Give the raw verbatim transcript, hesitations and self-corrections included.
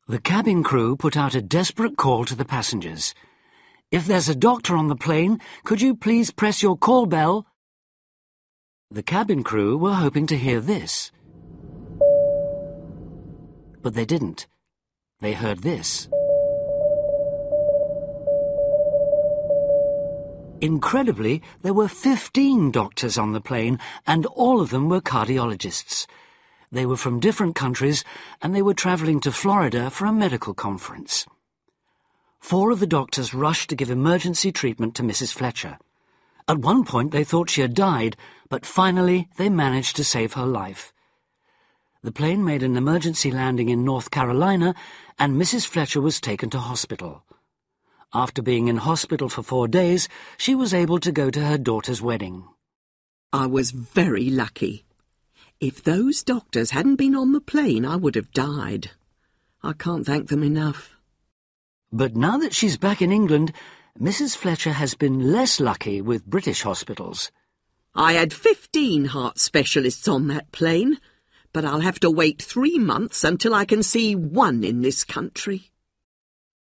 The cabin crew put out a desperate call to the passengers. "If there's a doctor on the plane, could you please press your call bell?" The cabin crew were hoping to hear this. But they didn't. They heard this. Incredibly, there were fifteen doctors on the plane, and all of them were cardiologists. They were from different countries, and they were travelling to Florida for a medical conference. Four of the doctors rushed to give emergency treatment to Missus Fletcher. At one point they thought she had died, but finally they managed to save her life. The plane made an emergency landing in North Carolina, and Missus Fletcher was taken to hospital. After being in hospital for four days, she was able to go to her daughter's wedding. I was very lucky. If those doctors hadn't been on the plane, I would have died. I can't thank them enough. But now that she's back in England, Missus Fletcher has been less lucky with British hospitals. I had fifteen heart specialists on that plane, but I'll have to wait three months until I can see one in this country.